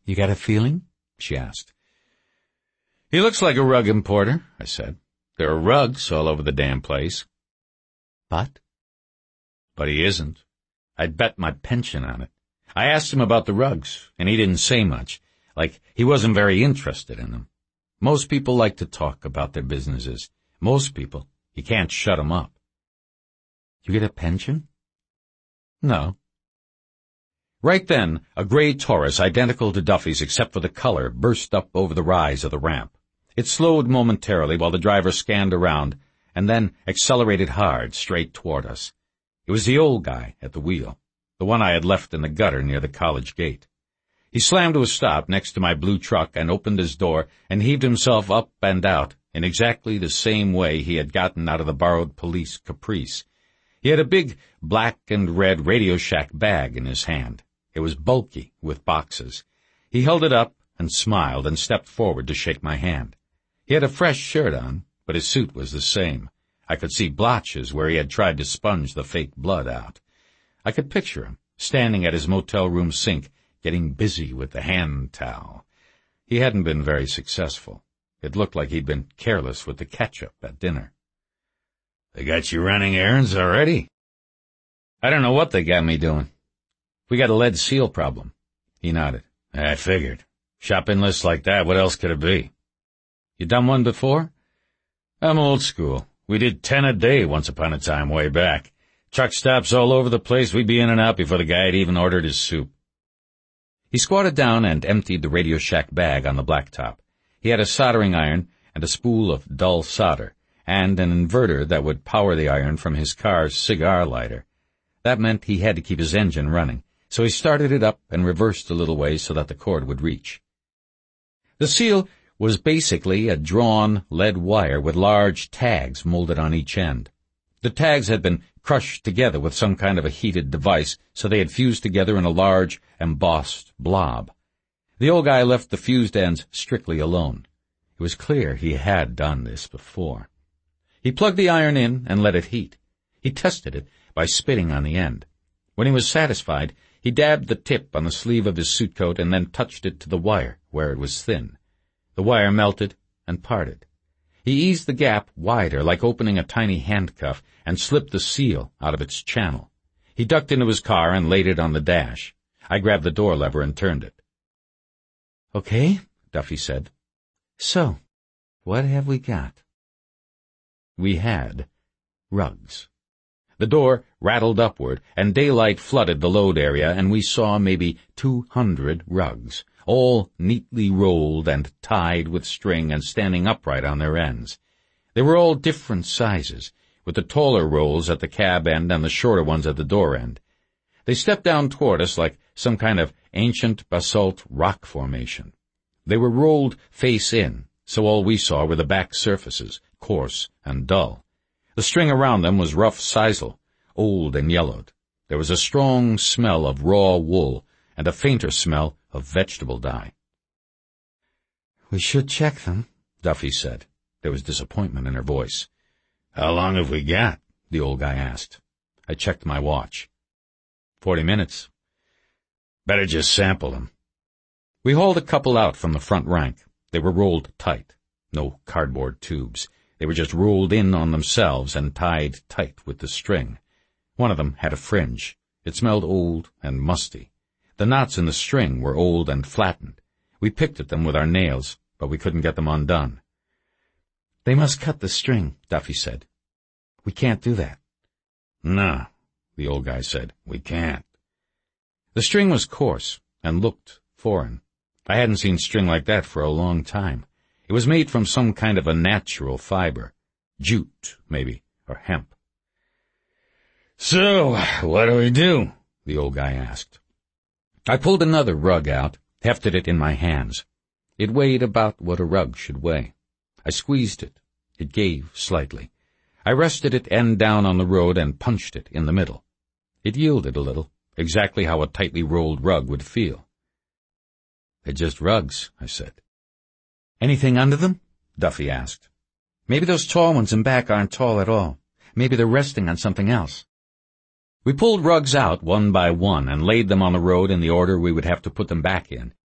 You got a feeling? She asked. He looks like a rug importer, I said. There are rugs all over the damn place. But he isn't. I'd bet my pension on it. I asked him about the rugs, and he didn't say much, like he wasn't very interested in them. Most people like to talk about their businesses. Most people. You can't shut them up. You get a pension? No. Right then, a gray Taurus identical to Duffy's except for the color burst up over the rise of the ramp. It slowed momentarily while the driver scanned around and then accelerated hard straight toward us. It was the old guy at the wheel, the one I had left in the gutter near the college gate. He slammed to a stop next to my blue truck and opened his door and heaved himself up and out in exactly the same way he had gotten out of the borrowed police Caprice. He had a big black and red Radio Shack bag in his hand. It was bulky with boxes. He held it up and smiled and stepped forward to shake my hand. He had a fresh shirt on, but his suit was the same. I could see blotches where he had tried to sponge the fake blood out. I could picture him, standing at his motel room sink, getting busy with the hand towel. He hadn't been very successful. It looked like he'd been careless with the ketchup at dinner. They got you running errands already? I don't know what they got me doing. We got a lead seal problem. He nodded. I figured. Shopping lists like that, what else could it be? You done one before? I'm old school. We did 10 a day once upon a time way back. Truck stops all over the place. We'd be in and out before the guy had even ordered his soup. He squatted down and emptied the Radio Shack bag on the blacktop. He had a soldering iron and a spool of dull solder, and an inverter that would power the iron from his car's cigar lighter. That meant he had to keep his engine running, so he started it up and reversed a little way so that the cord would reach. The seal was basically a drawn lead wire with large tags molded on each end. The tags had been crushed together with some kind of a heated device, so they had fused together in a large, embossed blob. The old guy left the fused ends strictly alone. It was clear he had done this before. He plugged the iron in and let it heat. He tested it by spitting on the end. When he was satisfied, he dabbed the tip on the sleeve of his suit coat and then touched it to the wire, where it was thin. The wire melted and parted. He eased the gap wider, like opening a tiny handcuff, and slipped the seal out of its channel. He ducked into his car and laid it on the dash. I grabbed the door lever and turned it. Okay, Duffy said. So, what have we got? We had rugs. The door rattled upward, and daylight flooded the load area, and we saw maybe 200 rugs, all neatly rolled and tied with string and standing upright on their ends. They were all different sizes, with the taller rolls at the cab end and the shorter ones at the door end. They stepped down toward us like some kind of ancient basalt rock formation. They were rolled face in, so all we saw were the back surfaces, coarse and dull. The string around them was rough sisal, old and yellowed. There was a strong smell of raw wool and a fainter smell of vegetable dye. We should check them, Duffy said. There was disappointment in her voice. How long have we got? The old guy asked. I checked my watch. 40 minutes. Better just sample them. We hauled a couple out from the front rank. They were rolled tight. No cardboard tubes. They were just rolled in on themselves and tied tight with the string. One of them had a fringe. It smelled old and musty. The knots in the string were old and flattened. We picked at them with our nails, but we couldn't get them undone. They must cut the string, Duffy said. We can't do that. No, the old guy said. We can't. The string was coarse and looked foreign. I hadn't seen string like that for a long time. It was made from some kind of a natural fiber. Jute, maybe, or hemp. So, what do we do? The old guy asked. I pulled another rug out, hefted it in my hands. It weighed about what a rug should weigh. I squeezed it. It gave slightly. I rested it end down on the road and punched it in the middle. It yielded a little, exactly how a tightly rolled rug would feel. They're just rugs, I said. Anything under them? Duffy asked. Maybe those tall ones in back aren't tall at all. Maybe they're resting on something else. We pulled rugs out one by one and laid them on the road in the order we would have to put them back in.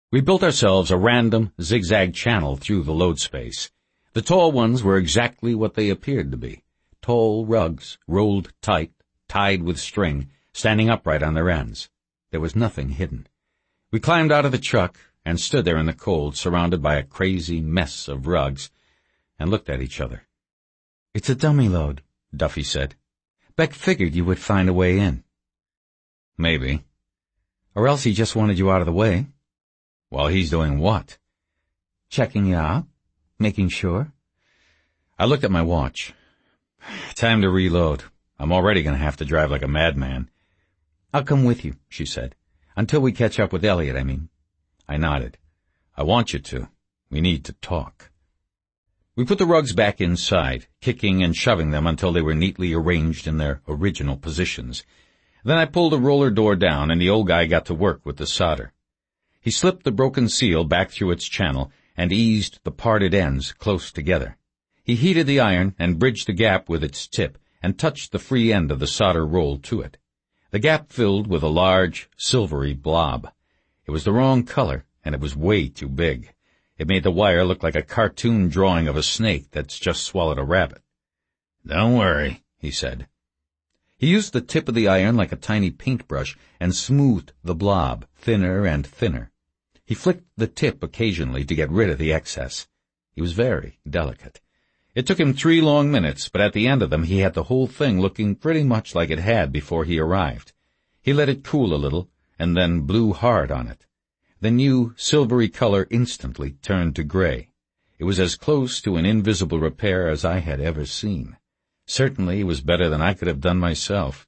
We built ourselves a random zigzag channel through the load space. The tall ones were exactly what they appeared to be. Tall rugs, rolled tight, tied with string, standing upright on their ends. There was nothing hidden. We climbed out of the truck and stood there in the cold, surrounded by a crazy mess of rugs, and looked at each other. "It's a dummy load," Duffy said. "Beck figured you would find a way in." "Maybe. Or else he just wanted you out of the way." "While he's doing what?" "Checking you out. Making sure." I looked at my watch. "Time to reload. I'm already going to have to drive like a madman." "I'll come with you," she said. "Until we catch up with Elliot, I mean." I nodded. "I want you to. We need to talk." We put the rugs back inside, kicking and shoving them until they were neatly arranged in their original positions. Then I pulled the roller door down, and the old guy got to work with the solder. He slipped the broken seal back through its channel and eased the parted ends close together. He heated the iron and bridged the gap with its tip and touched the free end of the solder roll to it. The gap filled with a large, silvery blob. It was the wrong color, and it was way too big. It made the wire look like a cartoon drawing of a snake that's just swallowed a rabbit. "Don't worry," he said. He used the tip of the iron like a tiny paintbrush and smoothed the blob, thinner and thinner. He flicked the tip occasionally to get rid of the excess. He was very delicate. It took him 3 long minutes, but at the end of them he had the whole thing looking pretty much like it had before he arrived. He let it cool a little, and then blew hard on it. The new silvery color instantly turned to gray. It was as close to an invisible repair as I had ever seen. Certainly it was better than I could have done myself.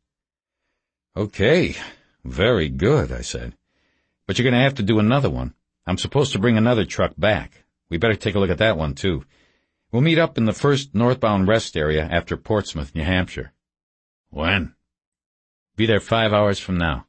"Okay, very good," I said. "But you're going to have to do another one. I'm supposed to bring another truck back. We better take a look at that one, too. We'll meet up in the first northbound rest area after Portsmouth, New Hampshire." "When?" "Be there 5 hours from now."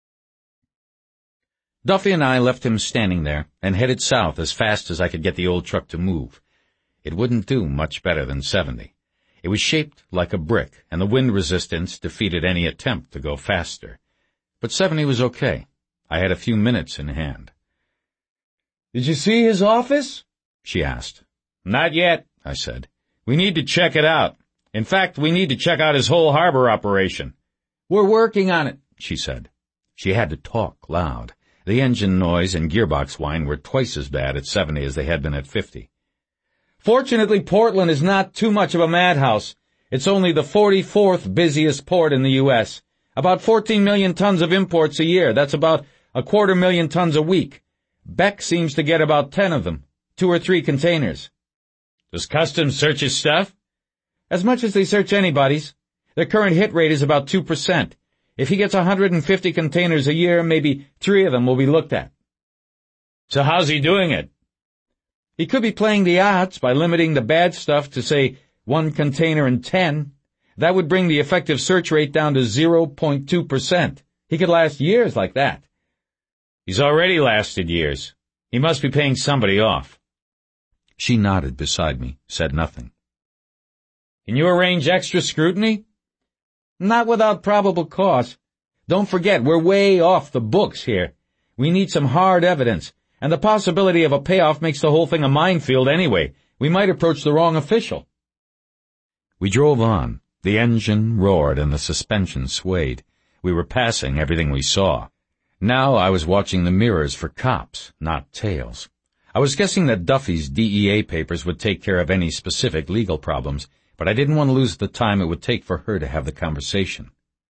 Duffy and I left him standing there and headed south as fast as I could get the old truck to move. It wouldn't do much better than 70. It was shaped like a brick, and the wind resistance defeated any attempt to go faster. But 70 was okay. I had a few minutes in hand. "Did you see his office?" she asked. "Not yet," I said. "We need to check it out. In fact, we need to check out his whole harbor operation." "We're working on it," she said. She had to talk loud. The engine noise and gearbox whine were twice as bad at 70 as they had been at 50. "Fortunately, Portland is not too much of a madhouse. It's only the 44th busiest port in the U.S. About 14 million tons of imports a year. That's about 250,000 tons a week. Beck seems to get about 10 of them, 2 or 3 containers." "Does Customs search his stuff?" "As much as they search anybody's. Their current hit rate is about 2%. If he gets 150 containers a year, maybe 3 of them will be looked at." "So how's he doing it?" "He could be playing the odds by limiting the bad stuff to, say, 1 container in 10. That would bring the effective search rate down to 0.2%. He could last years like that." "He's already lasted years. He must be paying somebody off." She nodded beside me, said nothing. "Can you arrange extra scrutiny?" "Not without probable cause. Don't forget, we're way off the books here. We need some hard evidence, and the possibility of a payoff makes the whole thing a minefield anyway. We might approach the wrong official." We drove on. The engine roared and the suspension swayed. We were passing everything we saw. Now I was watching the mirrors for cops, not tails. I was guessing that Duffy's DEA papers would take care of any specific legal problems, but I didn't want to lose the time it would take for her to have the conversation.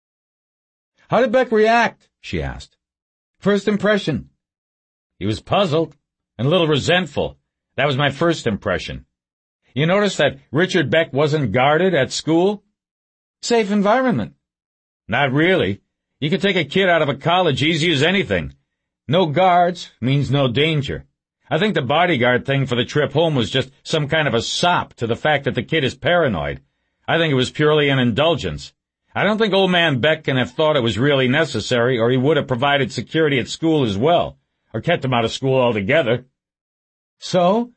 "How did Beck react?" she asked. "First impression?" "He was puzzled and a little resentful. That was my first impression. You notice that Richard Beck wasn't guarded at school?" "Safe environment." "Not really. You can take a kid out of a college easy as anything. No guards means no danger. I think the bodyguard thing for the trip home was just some kind of a sop to the fact that the kid is paranoid. I think it was purely an indulgence. I don't think old man Beck can have thought it was really necessary, or he would have provided security at school as well, or kept him out of school altogether." So,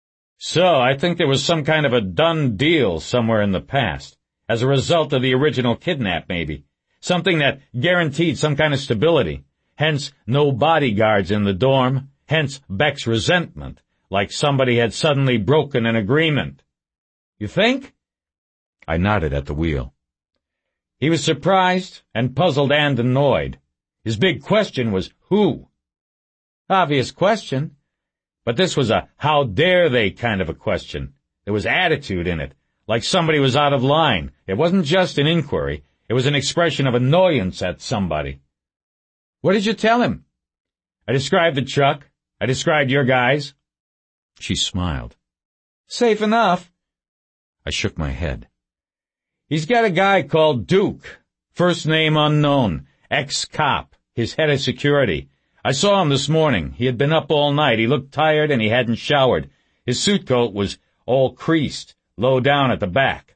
I think there was some kind of a done deal somewhere in the past, as a result of the original kidnap maybe. Something that guaranteed some kind of stability. Hence, no bodyguards in the dorm. hence Beck's resentment, like somebody had suddenly broken an agreement. You think? I nodded at the wheel. He was surprised and puzzled and annoyed. His big question was, who? Obvious question. But this was a how dare they kind of a question. There was attitude in it, like somebody was out of line. It wasn't just an inquiry. It was an expression of annoyance at somebody. What did you tell him? I described the truck. I described your guys. She smiled. Safe enough. I shook my head. He's got a guy called Duke, first name unknown, ex-cop, his head of security. I saw him this morning. He had been up all night. He looked tired and he hadn't showered. His suit coat was all creased, low down at the back.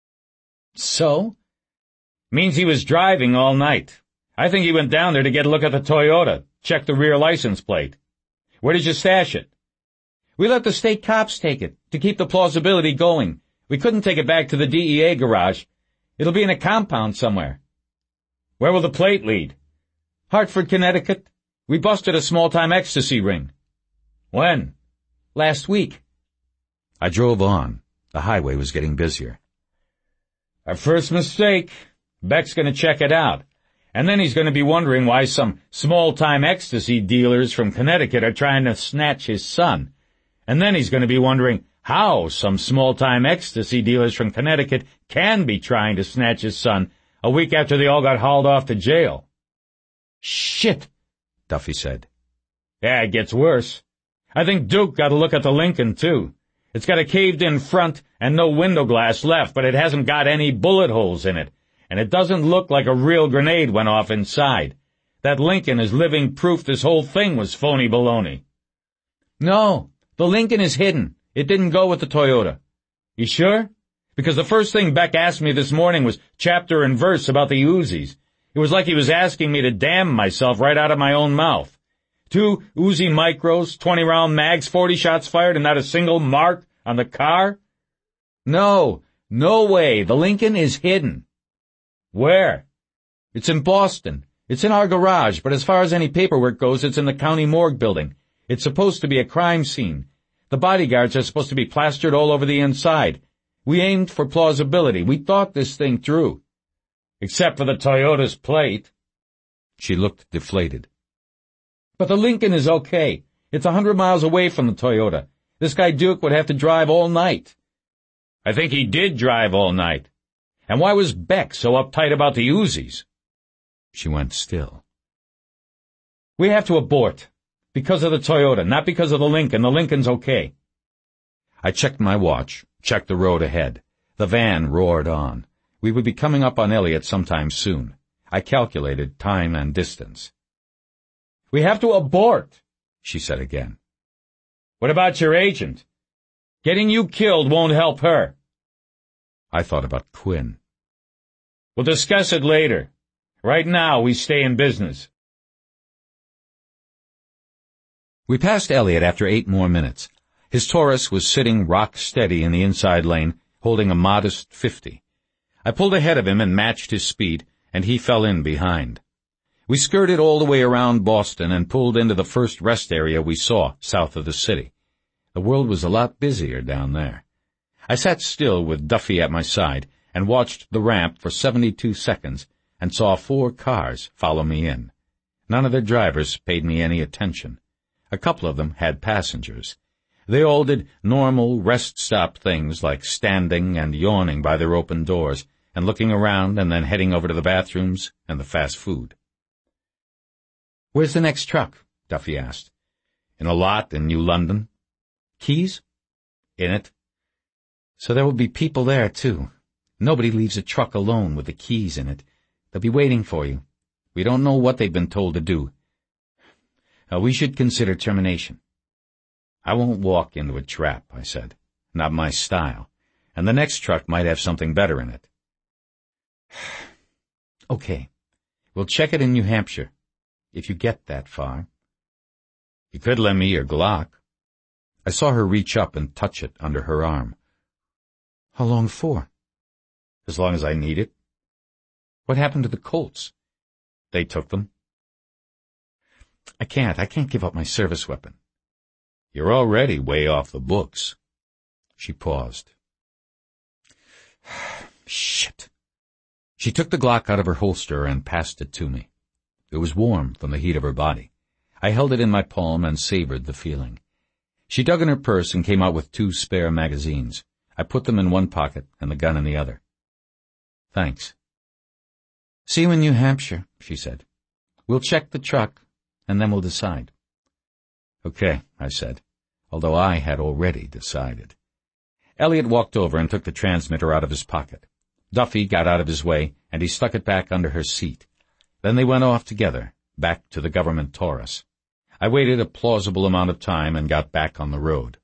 So? Means he was driving all night. I think he went down there to get a look at the Toyota, check the rear license plate. Where did you stash it? We let the state cops take it, to keep the plausibility going. We couldn't take it back to the DEA garage. It'll be in a compound somewhere. Where will the plate lead? Hartford, Connecticut. We busted a small-time ecstasy ring. When? Last week. I drove on. The highway was getting busier. Our first mistake. Beck's going to check it out. And then he's going to be wondering why some small-time ecstasy dealers from Connecticut are trying to snatch his son. And then he's going to be wondering how some small-time ecstasy dealers from Connecticut can be trying to snatch his son a week after they all got hauled off to jail. Shit, Duffy said. Yeah, it gets worse. I think Duke got a look at the Lincoln, too. It's got a caved-in front and no window glass left, but it hasn't got any bullet holes in it. And it doesn't look like a real grenade went off inside. That Lincoln is living proof this whole thing was phony baloney. No, the Lincoln is hidden. It didn't go with the Toyota. You sure? Because the first thing Beck asked me this morning was chapter and verse about the Uzis. It was like he was asking me to damn myself right out of my own mouth. 2 Uzi micros, 20-round mags, 40 shots fired, and not a single mark on the car? No way. The Lincoln is hidden. Where? It's in Boston. It's in our garage, but as far as any paperwork goes, it's in the county morgue building. It's supposed to be a crime scene. The bodyguards are supposed to be plastered all over the inside. We aimed for plausibility. We thought this thing through. Except for the Toyota's plate. She looked deflated. But the Lincoln is okay. It's 100 miles away from the Toyota. This guy Duke would have to drive all night. I think he did drive all night. And why was Beck so uptight about the Uzis? She went still. We have to abort. Because of the Toyota, not because of the Lincoln. The Lincoln's okay. I checked my watch, checked the road ahead. The van roared on. We would be coming up on Elliott sometime soon. I calculated time and distance. We have to abort, she said again. What about your agent? Getting you killed won't help her. I thought about Quinn. We'll discuss it later. Right now, we stay in business. We passed Elliott after 8 more minutes. His Taurus was sitting rock steady in the inside lane, holding a modest 50. I pulled ahead of him and matched his speed, and he fell in behind. We skirted all the way around Boston and pulled into the first rest area we saw south of the city. The world was a lot busier down there. I sat still with Duffy at my side and watched the ramp for 72 seconds and saw 4 cars follow me in. None of their drivers paid me any attention. A couple of them had passengers. They all did normal rest-stop things like standing and yawning by their open doors and looking around and then heading over to the bathrooms and the fast food. Where's the next truck? Duffy asked. In a lot in New London. Keys? In it. So there will be people there, too. Nobody leaves a truck alone with the keys in it. They'll be waiting for you. We don't know what they've been told to do. We should consider termination. I won't walk into a trap, I said. Not my style. And the next truck might have something better in it. Okay. We'll check it in New Hampshire. If you get that far. You could lend me your Glock. I saw her reach up and touch it under her arm. How long for? As long as I need it. What happened to the Colts? They took them. I can't give up my service weapon. You're already way off the books. She paused. Shit. She took the Glock out of her holster and passed it to me. It was warm from the heat of her body. I held it in my palm and savored the feeling. She dug in her purse and came out with 2 spare magazines. I put them in one pocket and the gun in the other. Thanks. See you in New Hampshire, she said. We'll check the truck, and then we'll decide. Okay, I said, although I had already decided. Elliot walked over and took the transmitter out of his pocket. Duffy got out of his way, and he stuck it back under her seat. Then they went off together, back to the government Taurus. I waited a plausible amount of time and got back on the road.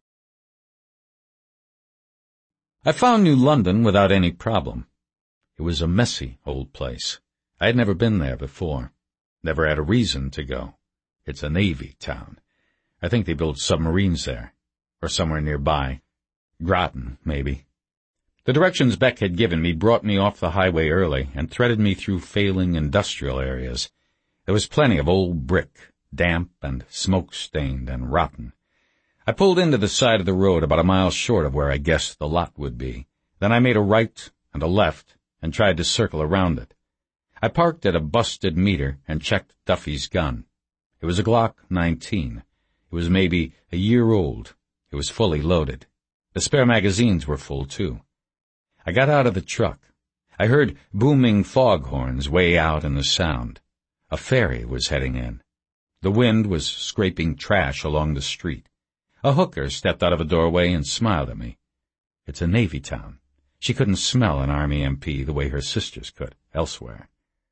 I found New London without any problem. It was a messy old place. I had never been there before. Never had a reason to go. It's a Navy town. I think they build submarines there, or somewhere nearby. Groton, maybe. The directions Beck had given me brought me off the highway early and threaded me through failing industrial areas. There was plenty of old brick, damp and smoke-stained and rotten. I pulled into the side of the road about a mile short of where I guessed the lot would be. Then I made a right and a left and tried to circle around it. I parked at a busted meter and checked Duffy's gun. It was a Glock 19. It was maybe a year old. It was fully loaded. The spare magazines were full, too. I got out of the truck. I heard booming foghorns way out in the sound. A ferry was heading in. The wind was scraping trash along the street. A hooker stepped out of a doorway and smiled at me. It's a Navy town. She couldn't smell an Army MP the way her sisters could elsewhere.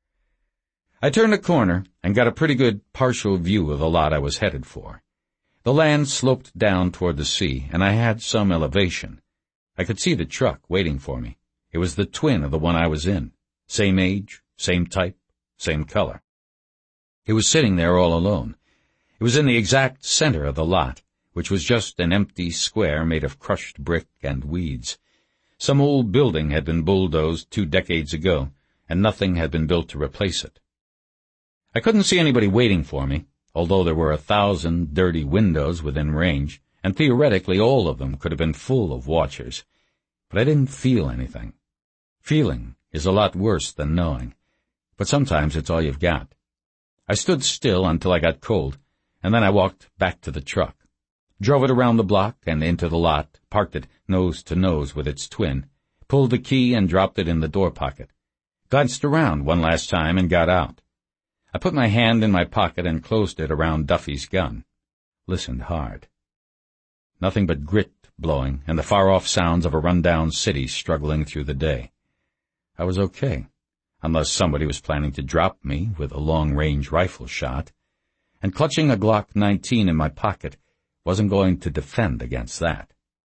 I turned a corner and got a pretty good partial view of the lot I was headed for. The land sloped down toward the sea, and I had some elevation. I could see the truck waiting for me. It was the twin of the one I was in. Same age, same type, same color. It was sitting there all alone. It was in the exact center of the lot, which was just an empty square made of crushed brick and weeds. Some old building had been bulldozed 2 decades ago, and nothing had been built to replace it. I couldn't see anybody waiting for me, although there were 1,000 dirty windows within range, and theoretically all of them could have been full of watchers. But I didn't feel anything. Feeling is a lot worse than knowing, but sometimes it's all you've got. I stood still until I got cold, and then I walked back to the truck, drove it around the block and into the lot, parked it nose to nose with its twin, pulled the key and dropped it in the door pocket, glanced around one last time and got out. I put my hand in my pocket and closed it around Duffy's gun. Listened hard. Nothing but grit blowing and the far-off sounds of a run-down city struggling through the day. I was okay, unless somebody was planning to drop me with a long-range rifle shot, and clutching a Glock 19 in my pocket wasn't going to defend against that.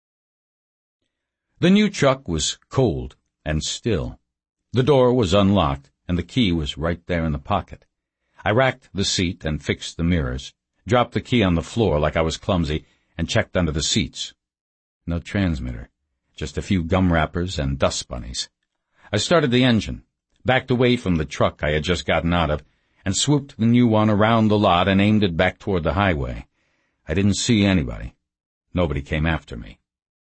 The new truck was cold and still. The door was unlocked, and the key was right there in the pocket. I racked the seat and fixed the mirrors, dropped the key on the floor like I was clumsy, and checked under the seats. No transmitter, just a few gum wrappers and dust bunnies. I started the engine, backed away from the truck I had just gotten out of, and swooped the new one around the lot and aimed it back toward the highway. I didn't see anybody. Nobody came after me.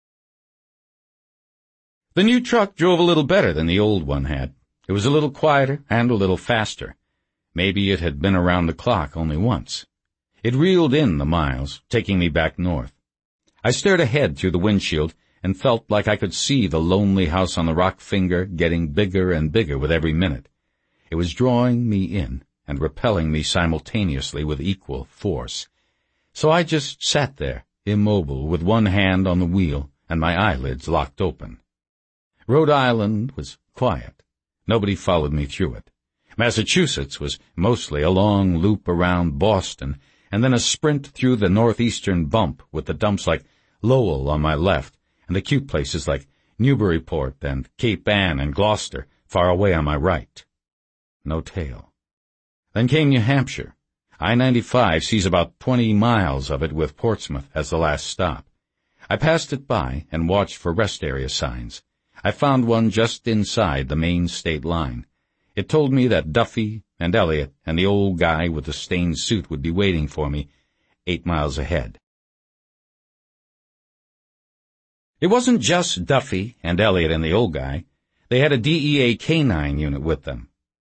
The new truck drove a little better than the old one had. It was a little quieter and a little faster. Maybe it had been around the clock only once. It reeled in the miles, taking me back north. I stared ahead through the windshield and felt like I could see the lonely house on the rock finger getting bigger and bigger with every minute. It was drawing me in and repelling me simultaneously with equal force. So I just sat there, immobile, with one hand on the wheel and my eyelids locked open. Rhode Island was quiet. Nobody followed me through it. Massachusetts was mostly a long loop around Boston, and then a sprint through the northeastern bump with the dumps like Lowell on my left, and the cute places like Newburyport and Cape Ann and Gloucester far away on my right. No tail. Then came New Hampshire. I-95 sees about 20 miles of it with Portsmouth as the last stop. I passed it by and watched for rest area signs. I found one just inside the main state line. It told me that Duffy and Elliot and the old guy with the stained suit would be waiting for me 8 miles ahead. It wasn't just Duffy and Elliot and the old guy. They had a DEA K-9 unit with them.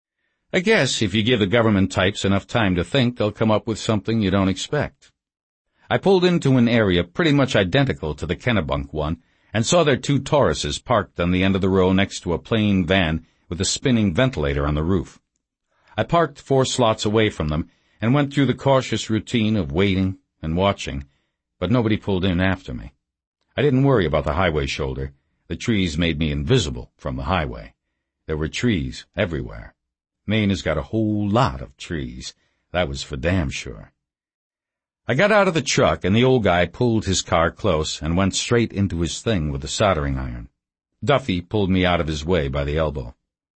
I guess if you give the government types enough time to think, they'll come up with something you don't expect. I pulled into an area pretty much identical to the Kennebunk one and saw their 2 Tauruses parked on the end of the row next to a plain van with a spinning ventilator on the roof. I parked 4 slots away from them and went through the cautious routine of waiting and watching, but nobody pulled in after me. I didn't worry about the highway shoulder. The trees made me invisible from the highway. There were trees everywhere. Maine has got a whole lot of trees. That was for damn sure. I got out of the truck, and the old guy pulled his car close and went straight into his thing with the soldering iron. Duffy pulled me out of his way by the elbow.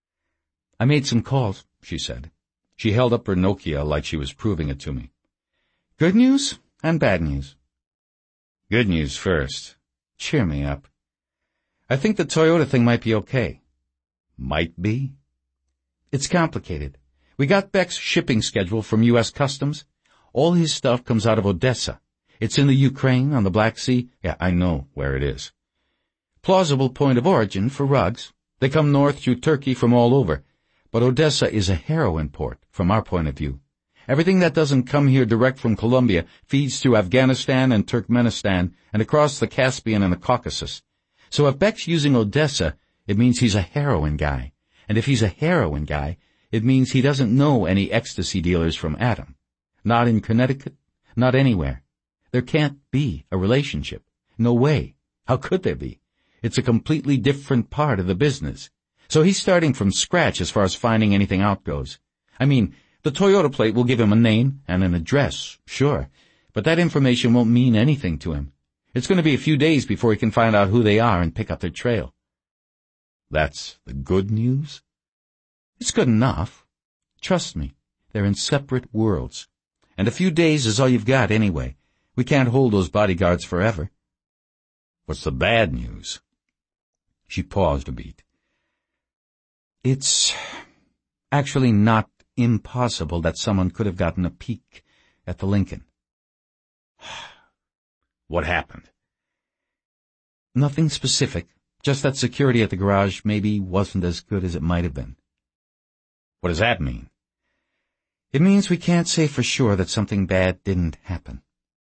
"I made some calls," she said. She held up her Nokia like she was proving it to me. "Good news and bad news." "Good news first. Cheer me up." "I think the Toyota thing might be okay." "Might be?" "It's complicated. We got Beck's shipping schedule from U.S. Customs. All his stuff comes out of Odessa. It's in the Ukraine on the Black Sea. Yeah, I know where it is. Plausible point of origin for rugs. They come north through Turkey from all over. But Odessa is a heroin port from our point of view. Everything that doesn't come here direct from Colombia feeds through Afghanistan and Turkmenistan and across the Caspian and the Caucasus. So if Beck's using Odessa, it means he's a heroin guy. And if he's a heroin guy, it means he doesn't know any ecstasy dealers from Adam. Not in Connecticut, not anywhere. There can't be a relationship. No way. How could there be? It's a completely different part of the business. So he's starting from scratch as far as finding anything out goes. I mean, the Toyota plate will give him a name and an address, sure, but that information won't mean anything to him. It's going to be a few days before he can find out who they are and pick up their trail. That's the good news? It's good enough. Trust me, they're in separate worlds. And a few days is all you've got anyway. We can't hold those bodyguards forever. What's the bad news? She paused a beat. It's actually not impossible that someone could have gotten a peek at the Lincoln. What happened? Nothing specific, just that security at the garage maybe wasn't as good as it might have been. What does that mean? It means we can't say for sure that something bad didn't happen.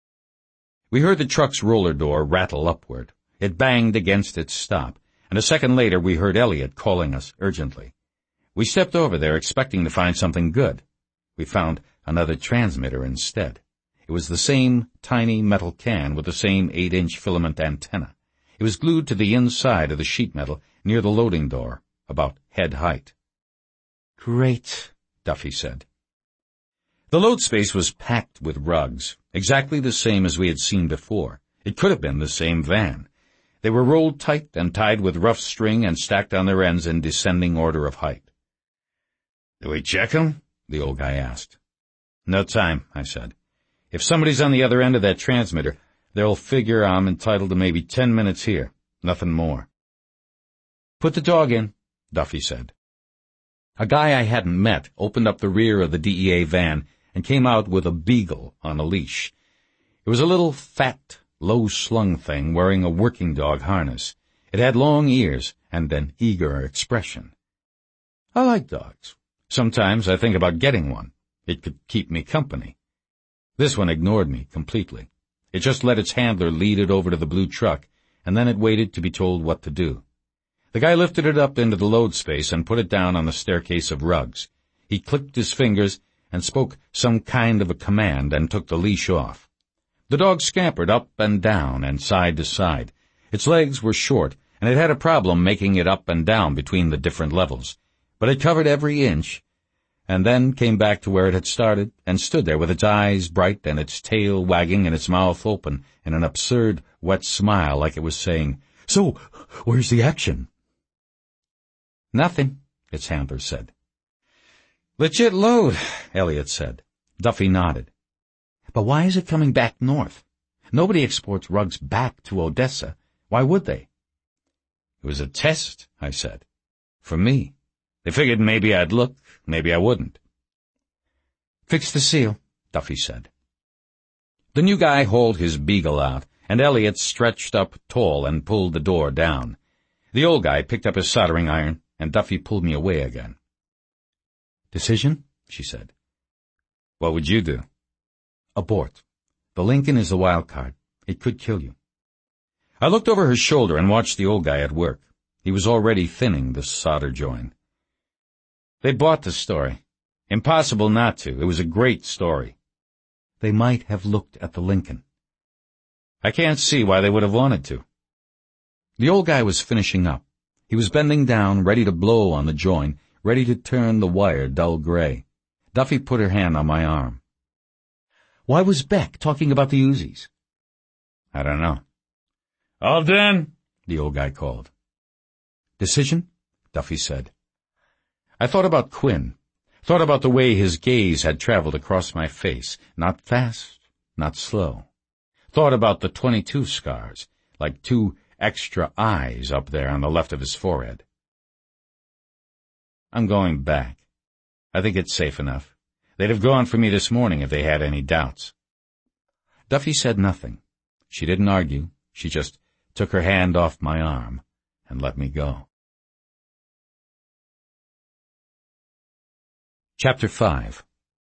We heard the truck's roller door rattle upward. It banged against its stop, and a second later we heard Elliot calling us urgently. We stepped over there expecting to find something good. We found another transmitter instead. It was the same tiny metal can with the same 8-inch filament antenna. It was glued to the inside of the sheet metal near the loading door, about head height. "Great," Duffy said. The load space was packed with rugs, exactly the same as we had seen before. It could have been the same van. They were rolled tight and tied with rough string and stacked on their ends in descending order of height. "Do we check 'em?" the old guy asked. "No time," I said. "If somebody's on the other end of that transmitter, they'll figure I'm entitled to maybe 10 minutes here, nothing more." "Put the dog in," Duffy said. A guy I hadn't met opened up the rear of the DEA van and came out with a beagle on a leash. It was a little fat, low-slung thing wearing a working dog harness. It had long ears and an eager expression. I like dogs. Sometimes I think about getting one. It could keep me company. This one ignored me completely. It just let its handler lead it over to the blue truck, and then it waited to be told what to do. The guy lifted it up into the load space and put it down on the staircase of rugs. He clicked his fingers and spoke some kind of a command and took the leash off. The dog scampered up and down and side to side. Its legs were short, and it had a problem making it up and down between the different levels. But it covered every inch, and then came back to where it had started and stood there with its eyes bright and its tail wagging and its mouth open in an absurd, wet smile like it was saying, "So, where's the action?" "Nothing," its handler said. "Legit load," Elliot said. Duffy nodded. "But why is it coming back north? Nobody exports rugs back to Odessa. Why would they?" "It was a test," I said. "For me. They figured maybe I'd look, maybe I wouldn't." "Fix the seal," Duffy said. The new guy hauled his beagle out and Elliot stretched up tall and pulled the door down. The old guy picked up his soldering iron, and Duffy pulled me away again. "Decision?" she said. "What would you do?" "Abort. The Lincoln is the wild card. It could kill you." I looked over her shoulder and watched the old guy at work. He was already thinning the solder joint. They bought the story. Impossible not to. It was a great story. They might have looked at the Lincoln. I can't see why they would have wanted to. The old guy was finishing up. He was bending down, ready to blow on the joint, ready to turn the wire dull gray. Duffy put her hand on my arm. "Why was Beck talking about the Uzis?" "I don't know." "All done," the old guy called. "Decision?" Duffy said. I thought about Quinn, thought about the way his gaze had traveled across my face, not fast, not slow. Thought about the 22 scars, like 2 extra eyes up there on the left of his forehead. "I'm going back. I think it's safe enough. They'd have gone for me this morning if they had any doubts." Duffy said nothing. She didn't argue. She just took her hand off my arm and let me go. Chapter 5.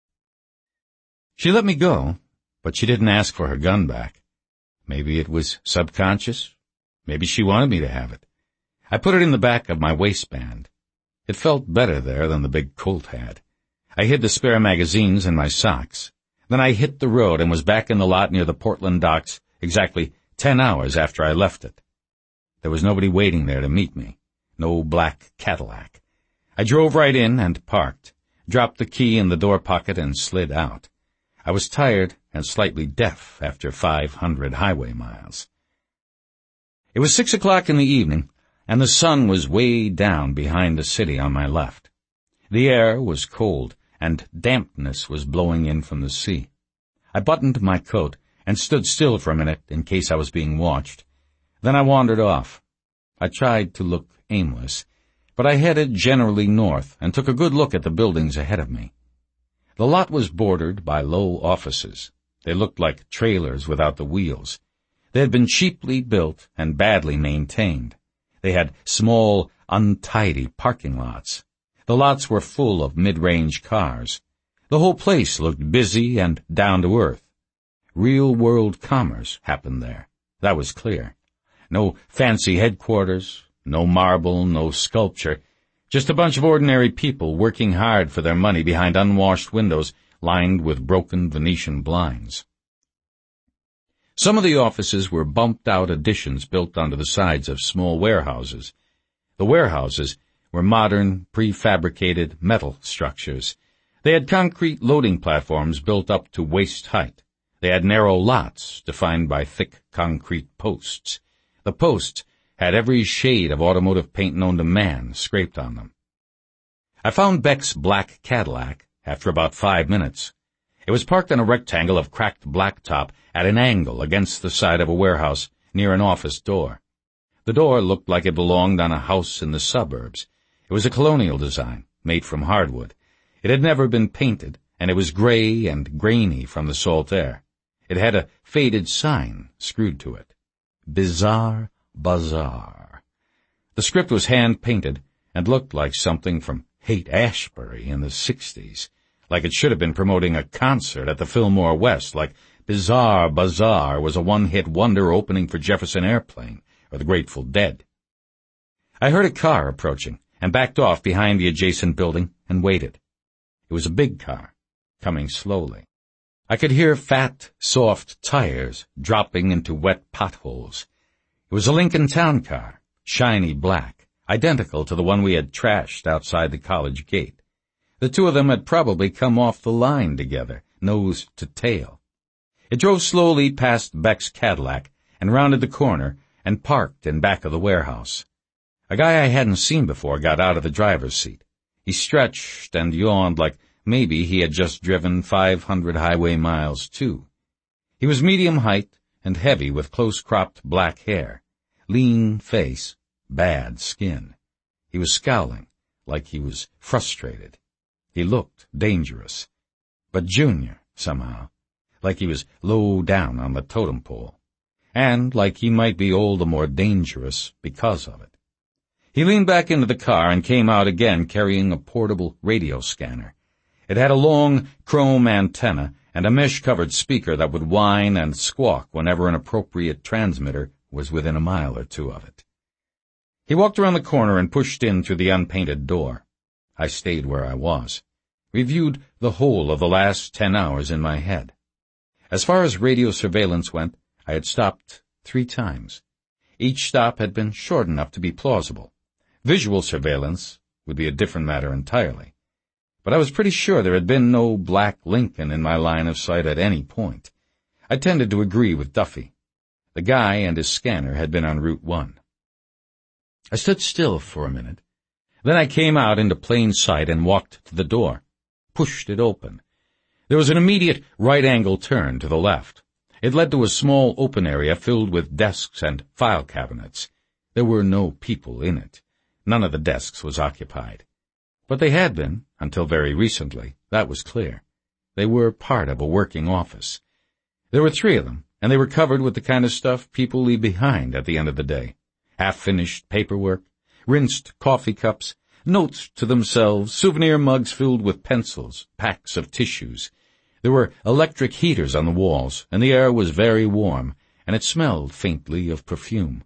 She let me go, but she didn't ask for her gun back. Maybe it was subconscious. Maybe she wanted me to have it. I put it in the back of my waistband. It felt better there than the big Colt had. I hid the spare magazines in my socks. Then I hit the road and was back in the lot near the Portland docks exactly 10 hours after I left it. There was nobody waiting there to meet me. No black Cadillac. I drove right in and parked, dropped the key in the door pocket and slid out. I was tired and slightly deaf after 500 highway miles. It was 6 o'clock in the evening, and the sun was way down behind the city on my left. The air was cold, and dampness was blowing in from the sea. I buttoned my coat and stood still for a minute in case I was being watched. Then I wandered off. I tried to look aimless, but I headed generally north and took a good look at the buildings ahead of me. The lot was bordered by low offices. They looked like trailers without the wheels. They had been cheaply built and badly maintained. They had small, untidy parking lots. The lots were full of mid-range cars. The whole place looked busy and down to earth. Real-world commerce happened there. That was clear. No fancy headquarters, no marble, no sculpture, just a bunch of ordinary people working hard for their money behind unwashed windows lined with broken Venetian blinds. Some of the offices were bumped-out additions built onto the sides of small warehouses. The warehouses were modern, prefabricated metal structures. They had concrete loading platforms built up to waist height. They had narrow lots defined by thick concrete posts. The posts had every shade of automotive paint known to man scraped on them. I found Beck's black Cadillac after about 5 minutes. It was parked on a rectangle of cracked blacktop at an angle against the side of a warehouse near an office door. The door looked like it belonged on a house in the suburbs. It was a colonial design, made from hardwood. It had never been painted, and it was gray and grainy from the salt air. It had a faded sign screwed to it. Bizarre Bazaar. The script was hand-painted and looked like something from Haight-Ashbury in the 60s, like it should have been promoting a concert at the Fillmore West, like Bizarre Bazaar was a one-hit wonder opening for Jefferson Airplane or the Grateful Dead. I heard a car approaching and backed off behind the adjacent building and waited. It was a big car, coming slowly. I could hear fat, soft tires dropping into wet potholes. It was a Lincoln Town Car, shiny black, identical to the one we had trashed outside the college gate. The two of them had probably come off the line together, nose to tail. It drove slowly past Beck's Cadillac and rounded the corner and parked in back of the warehouse. A guy I hadn't seen before got out of the driver's seat. He stretched and yawned like maybe he had just driven 500 highway miles, too. He was medium height and heavy with close-cropped black hair, lean face, bad skin. He was scowling, like he was frustrated. He looked dangerous, but junior, somehow, like he was low down on the totem pole. and like he might be all the more dangerous because of it. He leaned back into the car and came out again carrying a portable radio scanner. It had a long chrome antenna and a mesh-covered speaker that would whine and squawk whenever an appropriate transmitter was within a mile or two of it. He walked around the corner and pushed in through the unpainted door. I stayed where I was, reviewed the whole of the last 10 hours in my head. As far as radio surveillance went, I had stopped 3 times. Each stop had been short enough to be plausible. Visual surveillance would be a different matter entirely. But I was pretty sure there had been no black Lincoln in my line of sight at any point. I tended to agree with Duffy. The guy and his scanner had been on Route 1. I stood still for a minute. Then I came out into plain sight and walked to the door, pushed it open. There was an immediate right-angle turn to the left. It led to a small open area filled with desks and file cabinets. There were no people in it. None of the desks was occupied. But they had been, until very recently, that was clear. They were part of a working office. There were 3 of them, and they were covered with the kind of stuff people leave behind at the end of the day. Half-finished paperwork, rinsed coffee cups, notes to themselves, souvenir mugs filled with pencils, packs of tissues. There were electric heaters on the walls, and the air was very warm, and it smelled faintly of perfume.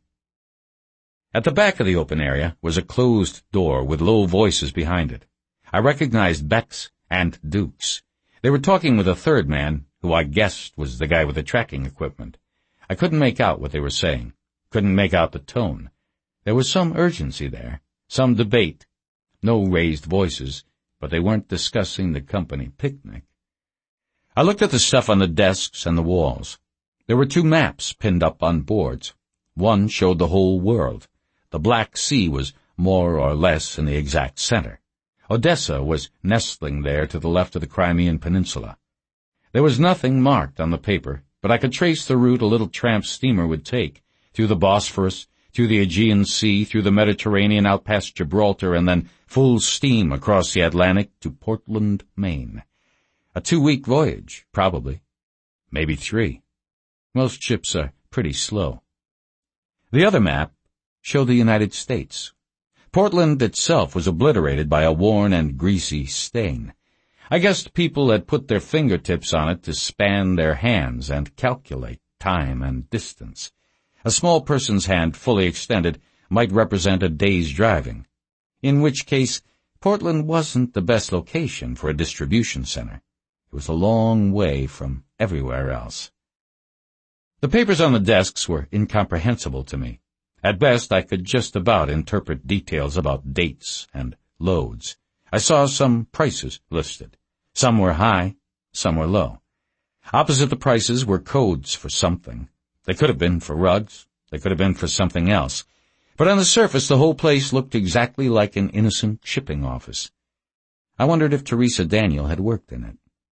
At the back of the open area was a closed door with low voices behind it. I recognized Beck's and Duke's. They were talking with a third man, who I guessed was the guy with the tracking equipment. I couldn't make out what they were saying, couldn't make out the tone. There was some urgency there, some debate. No raised voices, but they weren't discussing the company picnic. I looked at the stuff on the desks and the walls. There were 2 maps pinned up on boards. One showed the whole world. The Black Sea was more or less in the exact center. Odessa was nestling there to the left of the Crimean Peninsula. There was nothing marked on the paper, but I could trace the route a little tramp steamer would take, through the Bosphorus, through the Aegean Sea, through the Mediterranean, out past Gibraltar, and then full steam across the Atlantic to Portland, Maine. A 2-week voyage, probably. Maybe 3. Most ships are pretty slow. The other map showed the United States. Portland itself was obliterated by a worn and greasy stain. I guessed people had put their fingertips on it to span their hands and calculate time and distance. A small person's hand, fully extended, might represent a day's driving, in which case Portland wasn't the best location for a distribution center. It was a long way from everywhere else. The papers on the desks were incomprehensible to me. At best, I could just about interpret details about dates and loads. I saw some prices listed. Some were high, some were low. Opposite the prices were codes for something. They could have been for rugs. They could have been for something else. But on the surface, the whole place looked exactly like an innocent shipping office. I wondered if Teresa Daniel had worked in it.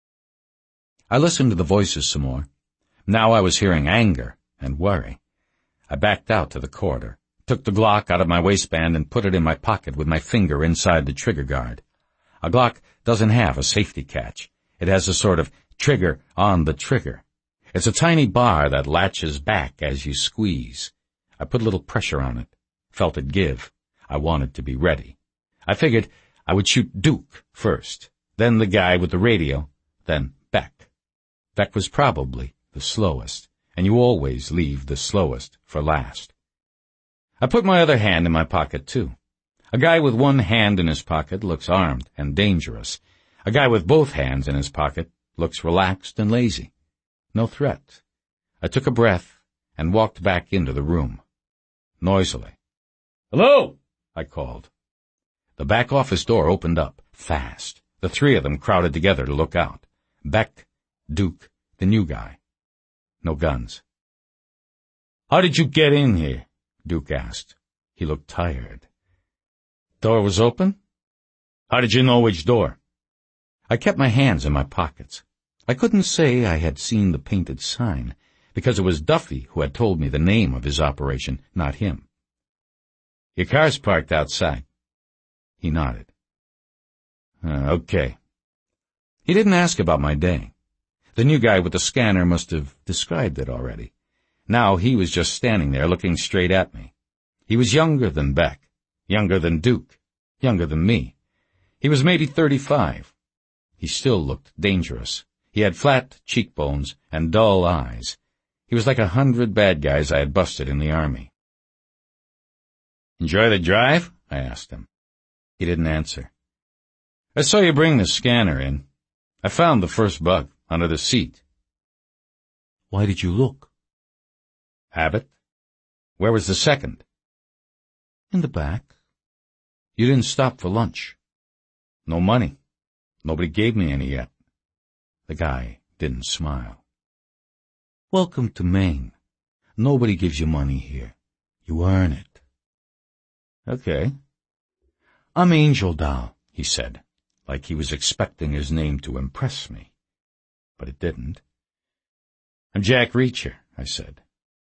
I listened to the voices some more. Now I was hearing anger and worry. I backed out to the corridor, took the Glock out of my waistband and put it in my pocket with my finger inside the trigger guard. A Glock doesn't have a safety catch. It has a sort of trigger on the trigger. It's a tiny bar that latches back as you squeeze. I put a little pressure on it, felt it give. I wanted to be ready. I figured I would shoot Duke first, then the guy with the radio, then Beck. Beck was probably the slowest, and you always leave the slowest for last. I put my other hand in my pocket, too. A guy with one hand in his pocket looks armed and dangerous. A guy with both hands in his pocket looks relaxed and lazy. No threat. I took a breath and walked back into the room. Noisily. "Hello!" I called. The back office door opened up, fast. The 3 of them crowded together to look out. Beck, Duke, the new guy. No guns. "How did you get in here?" Duke asked. He looked tired. "Door was open?" "How did you know which door?" I kept my hands in my pockets. I couldn't say I had seen the painted sign, because it was Duffy who had told me the name of his operation, not him. "Your car's parked outside." He nodded. Okay. He didn't ask about my day. The new guy with the scanner must have described it already. Now he was just standing there looking straight at me. He was younger than Beck, younger than Duke, younger than me. He was maybe 35. He still looked dangerous. He had flat cheekbones and dull eyes. He was like 100 bad guys I had busted in the army. "Enjoy the drive?" I asked him. He didn't answer. "I saw you bring the scanner in. I found the first bug under the seat." "Why did you look?" "Habit." "Where was the second?" "In the back." "You didn't stop for lunch." "No money. Nobody gave me any yet." The guy didn't smile. "Welcome to Maine. Nobody gives you money here. You earn it." "Okay." "I'm Angel Doll," he said, like he was expecting his name to impress me. But it didn't. "I'm Jack Reacher," I said.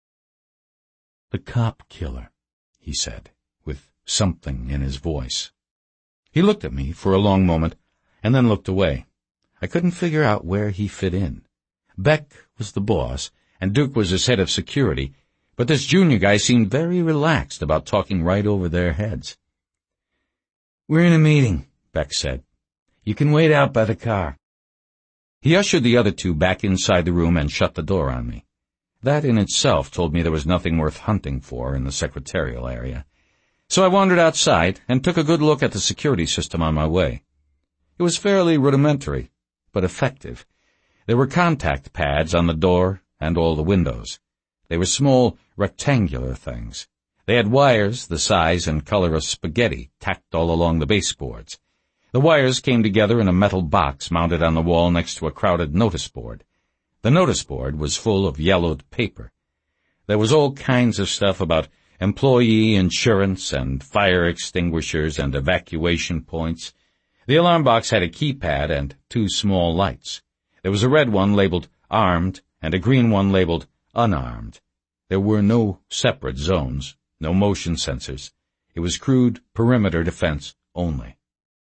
"The cop killer," he said, with something in his voice. He looked at me for a long moment, and then looked away. I couldn't figure out where he fit in. Beck was the boss, and Duke was his head of security, but this junior guy seemed very relaxed about talking right over their heads. "We're in a meeting," Beck said. "You can wait out by the car." He ushered the other two back inside the room and shut the door on me. That in itself told me there was nothing worth hunting for in the secretarial area. So I wandered outside and took a good look at the security system on my way. It was fairly rudimentary, but effective. There were contact pads on the door and all the windows. They were small, rectangular things. They had wires the size and color of spaghetti tacked all along the baseboards. The wires came together in a metal box mounted on the wall next to a crowded notice board. The notice board was full of yellowed paper. There was all kinds of stuff about employee insurance and fire extinguishers and evacuation points. The alarm box had a keypad and 2 small lights. There was a red one labeled armed and a green one labeled unarmed. There were no separate zones, no motion sensors. It was crude perimeter defense only.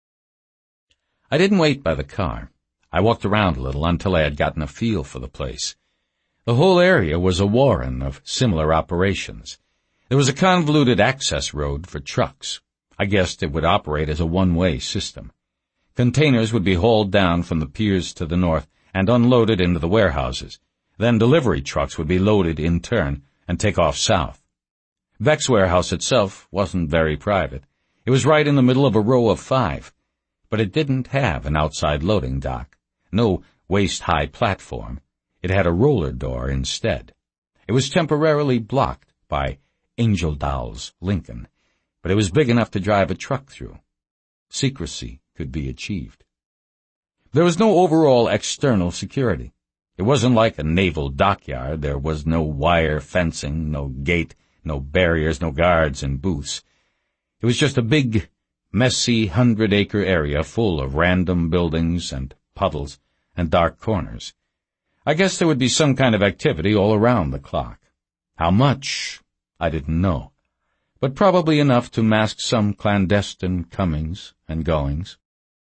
I didn't wait by the car. I walked around a little until I had gotten a feel for the place. The whole area was a warren of similar operations. There was a convoluted access road for trucks. I guessed it would operate as a one-way system. Containers would be hauled down from the piers to the north and unloaded into the warehouses. Then delivery trucks would be loaded in turn and take off south. Beck's warehouse itself wasn't very private. It was right in the middle of a row of 5, but it didn't have an outside loading dock, no waist-high platform. It had a roller door instead. It was temporarily blocked by Angel Doll's Lincoln, but it was big enough to drive a truck through. Secrecy could be achieved. There was no overall external security. It wasn't like a naval dockyard. There was no wire fencing, no gate, no barriers, no guards and booths. It was just a big, messy 100-acre area full of random buildings and puddles and dark corners. I guess there would be some kind of activity all around the clock. How much, I didn't know, but probably enough to mask some clandestine comings and goings.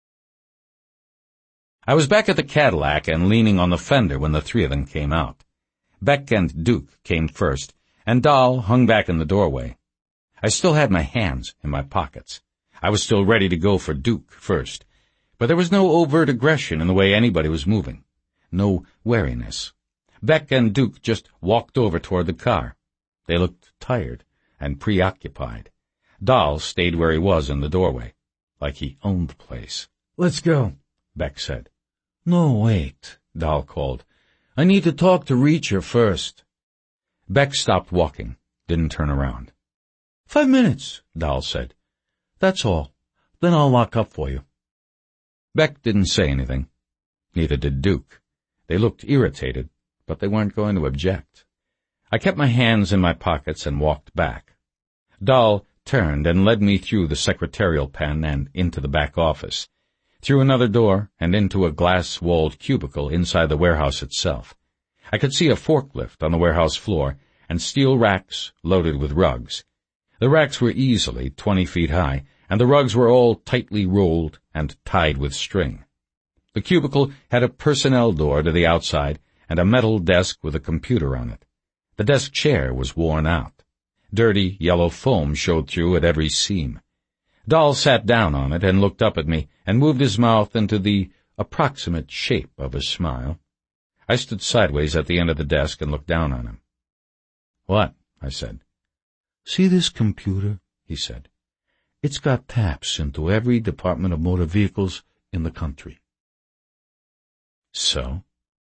I was back at the Cadillac and leaning on the fender when the 3 of them came out. Beck and Duke came first, and Doll hung back in the doorway. I still had my hands in my pockets. I was still ready to go for Duke first, but there was no overt aggression in the way anybody was moving. No wariness. Beck and Duke just walked over toward the car. They looked tired and preoccupied. Doll stayed where he was in the doorway, like he owned the place. "Let's go," Beck said. "No, wait," Doll called. "I need to talk to Reacher first." Beck stopped walking, didn't turn around. 5 minutes, Doll said. "That's all. Then I'll lock up for you." Beck didn't say anything. Neither did Duke. They looked irritated, but they weren't going to object. I kept my hands in my pockets and walked back. Doll turned and led me through the secretarial pen and into the back office, through another door and into a glass-walled cubicle inside the warehouse itself. I could see a forklift on the warehouse floor and steel racks loaded with rugs. The racks were easily 20 feet high, and the rugs were all tightly rolled and tied with string. The cubicle had a personnel door to the outside and a metal desk with a computer on it. The desk chair was worn out. Dirty yellow foam showed through at every seam. Dahl sat down on it and looked up at me and moved his mouth into the approximate shape of a smile. I stood sideways at the end of the desk and looked down on him. "What?" I said. "See this computer?" he said. "It's got taps into every department of motor vehicles in the country." "So?"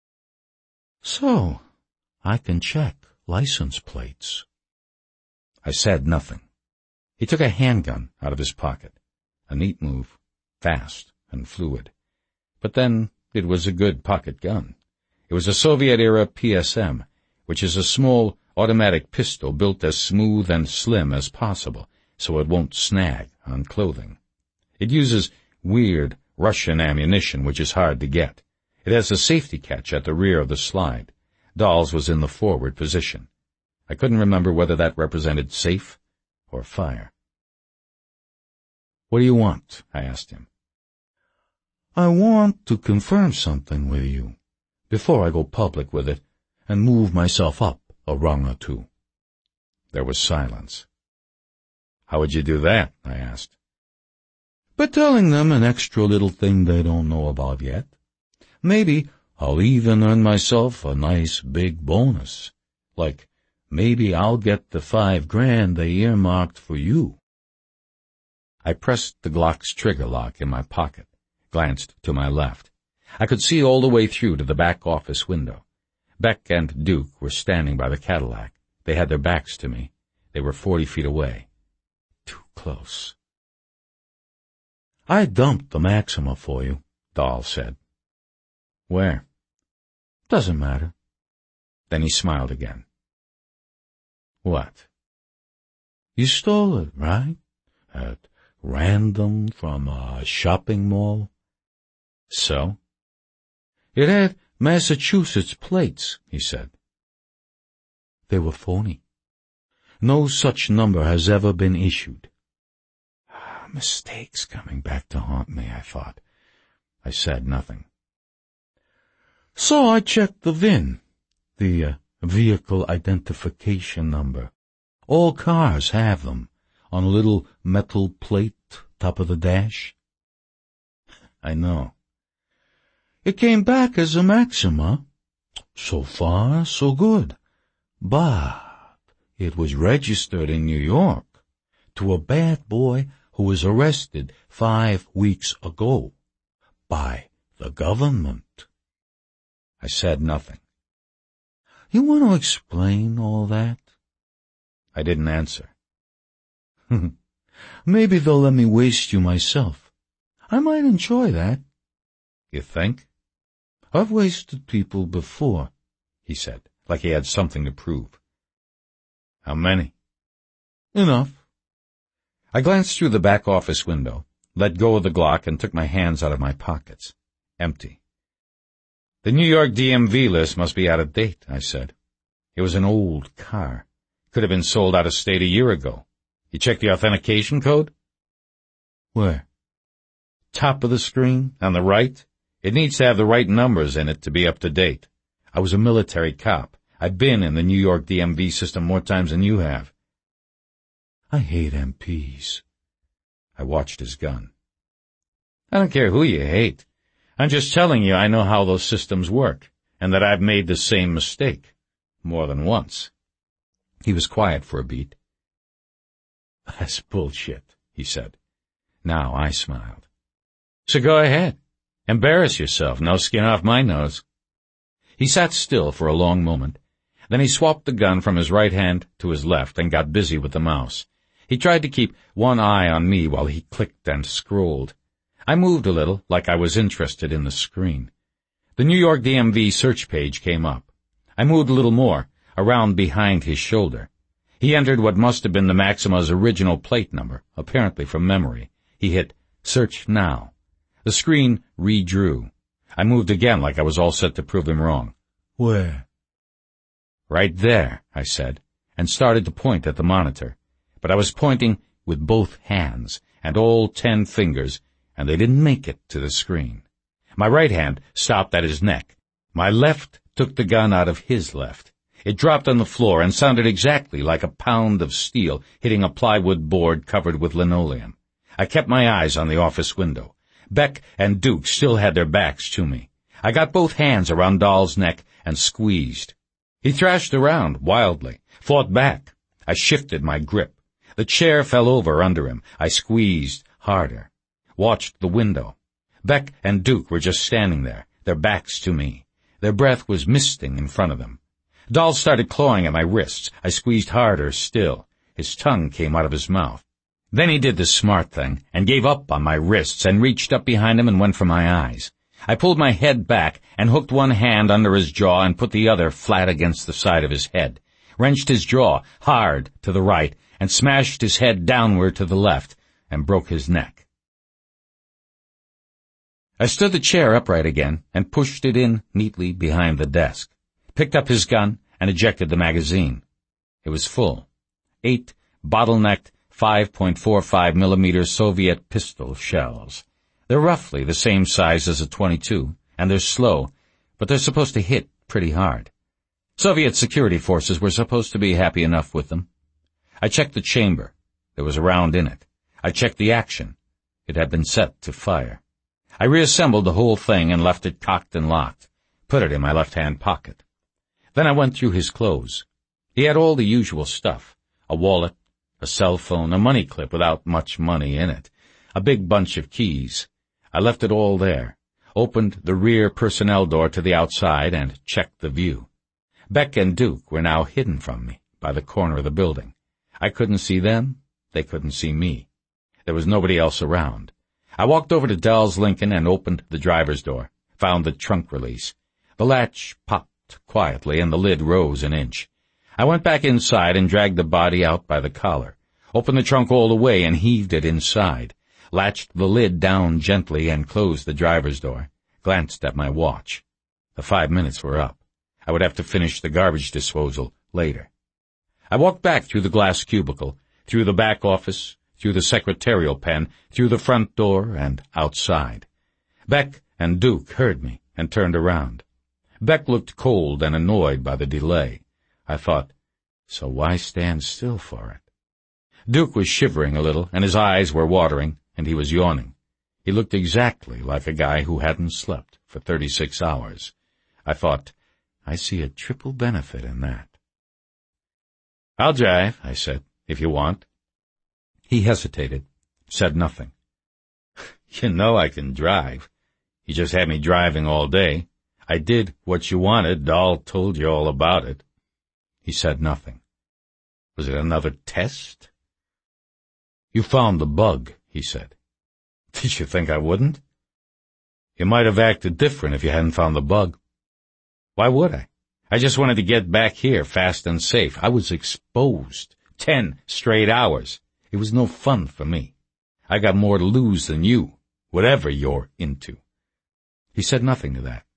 "So, I can check license plates." I said nothing. He took a handgun out of his pocket. A neat move, fast and fluid. But then it was a good pocket gun. It was a Soviet-era PSM, which is a small automatic pistol built as smooth and slim as possible, so it won't snag on clothing. It uses weird Russian ammunition, which is hard to get. It has a safety catch at the rear of the slide. Dahl's was in the forward position. I couldn't remember whether that represented safe or fire. "What do you want?" I asked him. "I want to confirm something with you before I go public with it and move myself up a rung or two." There was silence. "How would you do that?" I asked. "By telling them an extra little thing they don't know about yet. Maybe I'll even earn myself a nice big bonus. Like, maybe I'll get the $5,000 they earmarked for you." I pressed the Glock's trigger lock in my pocket, glanced to my left. I could see all the way through to the back office window. Beck and Duke were standing by the Cadillac. They had their backs to me. They were 40 feet away. Too close. "I dumped the Maxima for you," Dahl said. "Where?" "Doesn't matter." Then he smiled again. "What?" "You stole it, right? At random from a shopping mall?" "So?" "It had Massachusetts plates," he said. "They were phony. No such number has ever been issued." Mistakes coming back to haunt me, I thought. I said nothing. "So I checked the VIN, the vehicle identification number. All cars have them, on a little metal plate top of the dash." "I know." "It came back as a Maxima. So far, so good. But it was registered in New York to a bad boy who was arrested 5 weeks ago by the government." I said nothing. "You want to explain all that?" I didn't answer. "Maybe they'll let me waste you myself. I might enjoy that." "You think?" "I've wasted people before," he said, like he had something to prove. "How many?" "Enough." I glanced through the back office window, let go of the Glock, and took my hands out of my pockets. Empty. "The New York DMV list must be out of date," I said. "It was an old car. Could have been sold out of state a year ago. You checked the authentication code?" "Where?" "Top of the screen, on the right. It needs to have the right numbers in it to be up to date. I was a military cop. I've been in the New York DMV system more times than you have." "I hate MPs." I watched his gun. "I don't care who you hate. I'm just telling you I know how those systems work, and that I've made the same mistake. More than once." He was quiet for a beat. "That's bullshit," he said. Now I smiled. "So go ahead. Embarrass yourself. No skin off my nose." He sat still for a long moment. Then he swapped the gun from his right hand to his left and got busy with the mouse. He tried to keep one eye on me while he clicked and scrolled. I moved a little, like I was interested in the screen. The New York DMV search page came up. I moved a little more, around behind his shoulder. He entered what must have been the Maxima's original plate number, apparently from memory. He hit Search Now. The screen redrew. I moved again like I was all set to prove him wrong. "Where?" "Right there," I said, and started to point at the monitor. But I was pointing with both hands, and all 10 fingers, and they didn't make it to the screen. My right hand stopped at his neck. My left took the gun out of his left. It dropped on the floor and sounded exactly like a pound of steel hitting a plywood board covered with linoleum. I kept my eyes on the office window. Beck and Duke still had their backs to me. I got both hands around Dahl's neck and squeezed. He thrashed around wildly, fought back. I shifted my grip. The chair fell over under him. I squeezed harder, watched the window. Beck and Duke were just standing there, their backs to me. Their breath was misting in front of them. Dahl started clawing at my wrists. I squeezed harder still. His tongue came out of his mouth. Then he did the smart thing and gave up on my wrists and reached up behind him and went for my eyes. I pulled my head back and hooked one hand under his jaw and put the other flat against the side of his head, wrenched his jaw hard to the right and smashed his head downward to the left and broke his neck. I stood the chair upright again and pushed it in neatly behind the desk, picked up his gun and ejected the magazine. It was full. 8 bottlenecked 5.45 millimeter Soviet pistol shells. They're roughly the same size as a .22, and they're slow, but they're supposed to hit pretty hard. Soviet security forces were supposed to be happy enough with them. I checked the chamber. There was a round in it. I checked the action. It had been set to fire. I reassembled the whole thing and left it cocked and locked, put it in my left-hand pocket. Then I went through his clothes. He had all the usual stuff, a wallet, a cell phone, a money clip without much money in it, a big bunch of keys. I left it all there, opened the rear personnel door to the outside, and checked the view. Beck and Duke were now hidden from me by the corner of the building. I couldn't see them. They couldn't see me. There was nobody else around. I walked over to Dahl's Lincoln and opened the driver's door, found the trunk release. The latch popped quietly and the lid rose an inch. I went back inside and dragged the body out by the collar, opened the trunk all the way and heaved it inside, latched the lid down gently and closed the driver's door, glanced at my watch. The 5 minutes were up. I would have to finish the garbage disposal later. I walked back through the glass cubicle, through the back office, through the secretarial pen, through the front door, and outside. Beck and Duke heard me and turned around. Beck looked cold and annoyed by the delay. I thought, so why stand still for it? Duke was shivering a little, and his eyes were watering, and he was yawning. He looked exactly like a guy who hadn't slept for 36 hours. I thought, I see a triple benefit in that. I'll drive, I said, if you want. He hesitated, said nothing. You know I can drive. You just had me driving all day. I did what you wanted. Dahl told you all about it. He said nothing. Was it another test? You found the bug, he said. Did you think I wouldn't? You might have acted different if you hadn't found the bug. Why would I? I just wanted to get back here fast and safe. I was exposed. 10 straight hours. It was no fun for me. I got more to lose than you, whatever you're into. He said nothing to that.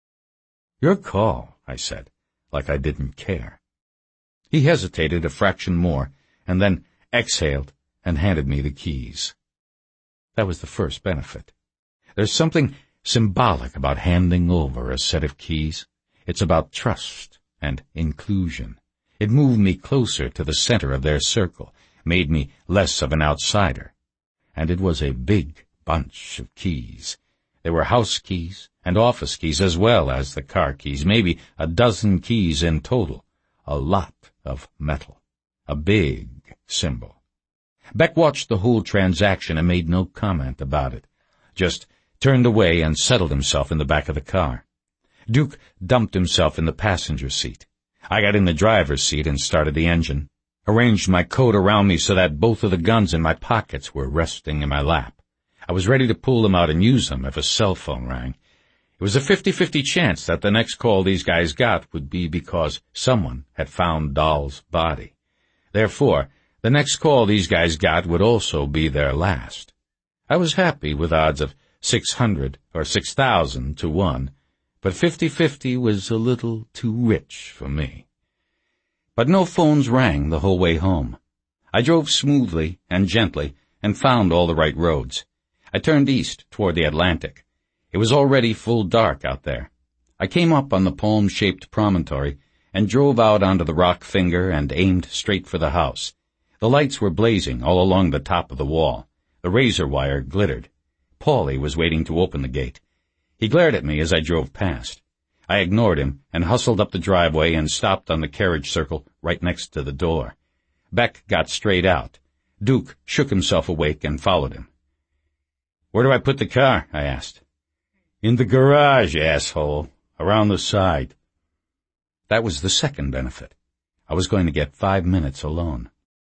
Your call, I said, like I didn't care. He hesitated a fraction more, and then exhaled and handed me the keys. That was the first benefit. There's something symbolic about handing over a set of keys. It's about trust and inclusion. It moved me closer to the center of their circle, made me less of an outsider. And it was a big bunch of keys. There were house keys and office keys as well as the car keys, maybe a dozen keys in total. A lot of metal. A big symbol. Beck watched the whole transaction and made no comment about it, just turned away and settled himself in the back of the car. Duke dumped himself in the passenger seat. I got in the driver's seat and started the engine, arranged my coat around me so that both of the guns in my pockets were resting in my lap. I was ready to pull them out and use them if a cell phone rang. It was a 50-50 chance that the next call these guys got would be because someone had found Dahl's body. Therefore, the next call these guys got would also be their last. I was happy with odds of 600 or 6,000 to 1, but 50-50 was a little too rich for me. But no phones rang the whole way home. I drove smoothly and gently and found all the right roads. I turned east toward the Atlantic. It was already full dark out there. I came up on the palm-shaped promontory and drove out onto the rock finger and aimed straight for the house. The lights were blazing all along the top of the wall. The razor wire glittered. Paulie was waiting to open the gate. He glared at me as I drove past. I ignored him and hustled up the driveway and stopped on the carriage circle right next to the door. Beck got straight out. Duke shook himself awake and followed him. "Where do I put the car?" I asked. "In the garage, asshole. Around the side." That was the second benefit. I was going to get 5 minutes alone.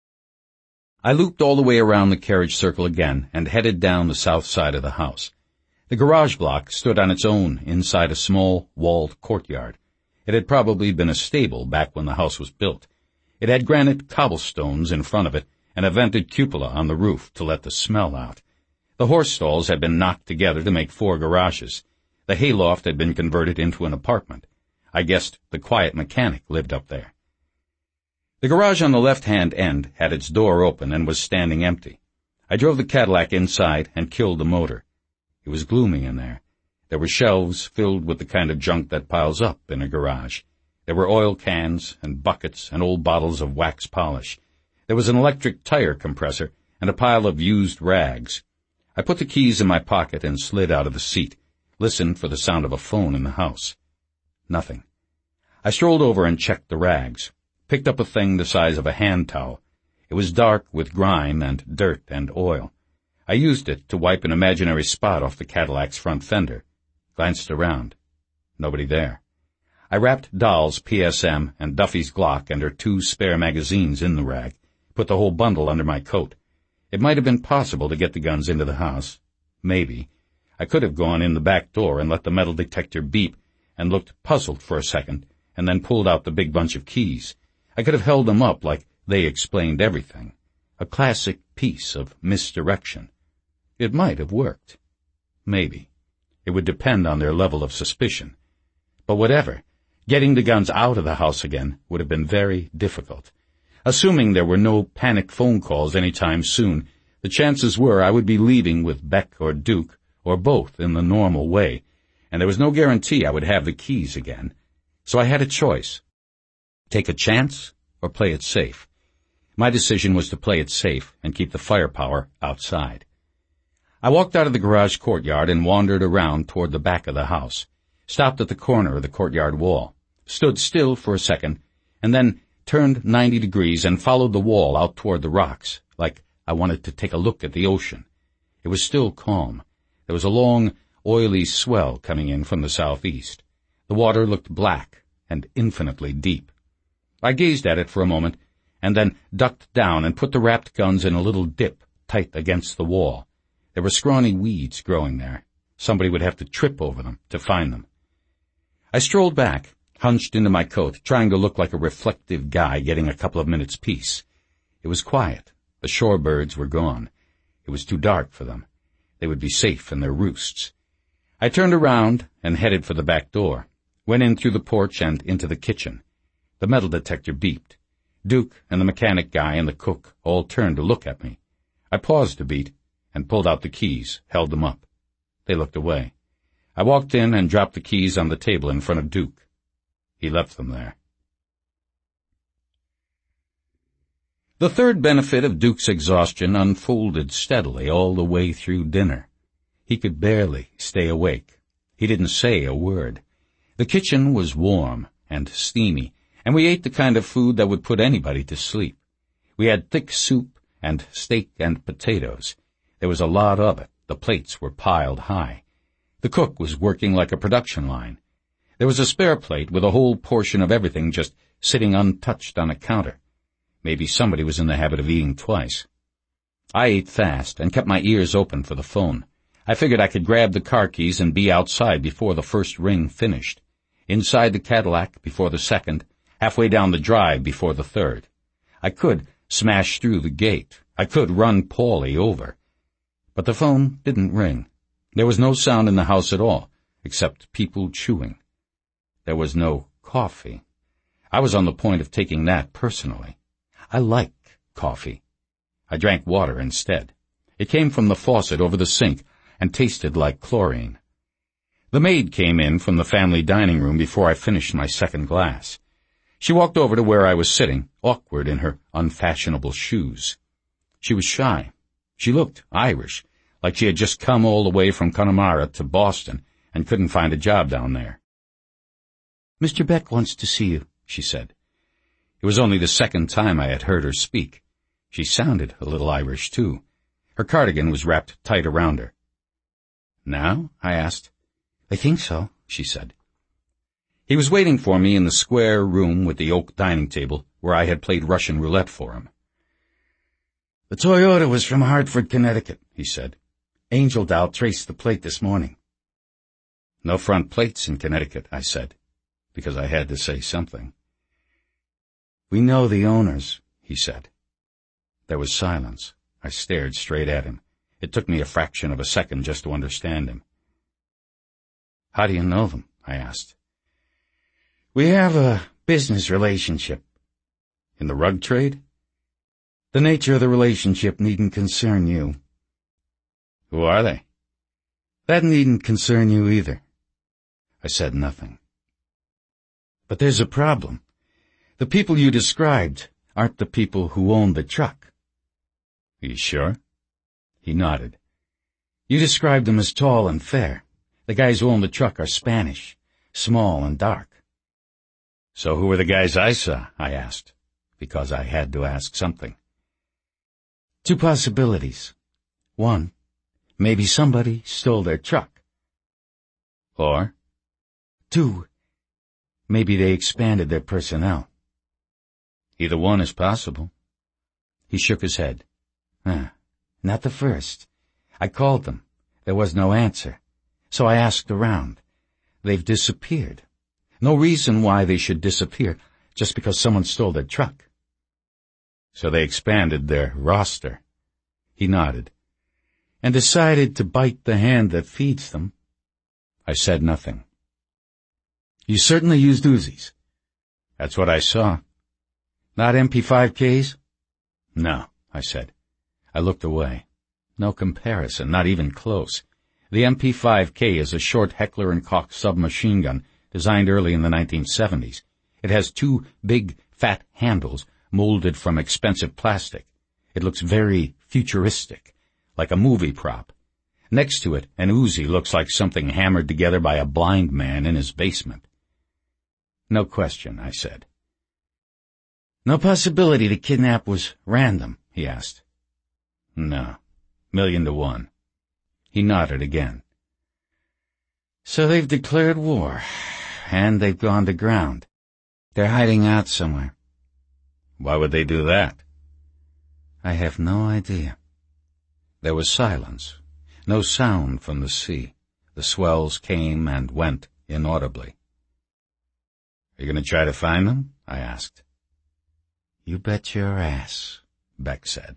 I looped all the way around the carriage circle again and headed down the south side of the house. The garage block stood on its own inside a small, walled courtyard. It had probably been a stable back when the house was built. It had granite cobblestones in front of it and a vented cupola on the roof to let the smell out. The horse stalls had been knocked together to make 4 garages. The hayloft had been converted into an apartment. I guessed the quiet mechanic lived up there. The garage on the left-hand end had its door open and was standing empty. I drove the Cadillac inside and killed the motor. It was gloomy in there. There were shelves filled with the kind of junk that piles up in a garage. There were oil cans and buckets and old bottles of wax polish. There was an electric tire compressor and a pile of used rags. I put the keys in my pocket and slid out of the seat, listened for the sound of a phone in the house. Nothing. I strolled over and checked the rags, picked up a thing the size of a hand towel. It was dark with grime and dirt and oil. I used it to wipe an imaginary spot off the Cadillac's front fender. Glanced around. Nobody there. I wrapped Doll's PSM and Duffy's Glock and her 2 spare magazines in the rag, put the whole bundle under my coat. It might have been possible to get the guns into the house. Maybe. I could have gone in the back door and let the metal detector beep and looked puzzled for a second and then pulled out the big bunch of keys. I could have held them up like they explained everything. A classic piece of misdirection. It might have worked. Maybe. It would depend on their level of suspicion. But whatever, getting the guns out of the house again would have been very difficult. Assuming there were no panic phone calls any time soon, the chances were I would be leaving with Beck or Duke, or both in the normal way, and there was no guarantee I would have the keys again. So I had a choice. Take a chance or play it safe. My decision was to play it safe and keep the firepower outside. I walked out of the garage courtyard and wandered around toward the back of the house, stopped at the corner of the courtyard wall, stood still for a second, and then turned 90 degrees and followed the wall out toward the rocks, like I wanted to take a look at the ocean. It was still calm. There was a long, oily swell coming in from the southeast. The water looked black and infinitely deep. I gazed at it for a moment, and then ducked down and put the wrapped guns in a little dip tight against the wall. There were scrawny weeds growing there. Somebody would have to trip over them to find them. I strolled back, hunched into my coat, trying to look like a reflective guy getting a couple of minutes' peace. It was quiet. The shorebirds were gone. It was too dark for them. They would be safe in their roosts. I turned around and headed for the back door, went in through the porch and into the kitchen. The metal detector beeped. Duke and the mechanic guy and the cook all turned to look at me. I paused a beat and pulled out the keys, held them up. They looked away. I walked in and dropped the keys on the table in front of Duke. He left them there. The third benefit of Duke's exhaustion unfolded steadily all the way through dinner. He could barely stay awake. He didn't say a word. The kitchen was warm and steamy, and we ate the kind of food that would put anybody to sleep. We had thick soup and steak and potatoes. There was a lot of it. The plates were piled high. The cook was working like a production line. There was a spare plate with a whole portion of everything just sitting untouched on a counter. Maybe somebody was in the habit of eating twice. I ate fast and kept my ears open for the phone. I figured I could grab the car keys and be outside before the first ring finished, inside the Cadillac before the second, halfway down the drive before the third. I could smash through the gate. I could run Paulie over. But the phone didn't ring. There was no sound in the house at all, except people chewing. There was no coffee. I was on the point of taking that personally. I like coffee. I drank water instead. It came from the faucet over the sink and tasted like chlorine. The maid came in from the family dining room before I finished my second glass. She walked over to where I was sitting, awkward in her unfashionable shoes. She was shy. She looked Irish, like she had just come all the way from Connemara to Boston and couldn't find a job down there. "Mr. Beck wants to see you," she said. It was only the second time I had heard her speak. She sounded a little Irish, too. Her cardigan was wrapped tight around her. "Now?" I asked. "I think so," she said. He was waiting for me in the square room with the oak dining table where I had played Russian roulette for him. "The Toyota was from Hartford, Connecticut," he said. "Angel Dow traced the plate this morning." "No front plates in Connecticut," I said, because I had to say something. "We know the owners," he said. There was silence. I stared straight at him. It took me a fraction of a second just to understand him. "How do you know them?" I asked. "We have a business relationship." "In the rug trade?" "The nature of the relationship needn't concern you." "Who are they?" "That needn't concern you either." I said nothing. "But there's a problem. The people you described aren't the people who own the truck." "Are you sure?" He nodded. "You described them as tall and fair. The guys who own the truck are Spanish, small and dark." "So who were the guys I saw?" I asked, because I had to ask something. "Two possibilities. One, maybe somebody stole their truck. Or? Two, maybe they expanded their personnel." "Either one is possible." He shook his head. "Not the first. I called them. There was no answer. So I asked around. They've disappeared. No reason why they should disappear just because someone stole their truck." "So they expanded their roster." He nodded. "And decided to bite the hand that feeds them." I said nothing. "You certainly used Uzis." "That's what I saw." "Not MP5Ks?" "No," I said. I looked away. No comparison, not even close. The MP5K is a short Heckler & Koch submachine gun designed early in the 1970s. It has two big, fat handles molded from expensive plastic. It looks very futuristic, like a movie prop. Next to it, an Uzi looks like something hammered together by a blind man in his basement. "No question," I said. "No possibility the kidnap was random?" he asked. "No. 1,000,000 to 1." He nodded again. "So they've declared war, and they've gone to ground. They're hiding out somewhere." "Why would they do that?" "I have no idea." There was silence. No sound from the sea. The swells came and went inaudibly. "Are you going to try to find them?" I asked. "You bet your ass," Beck said.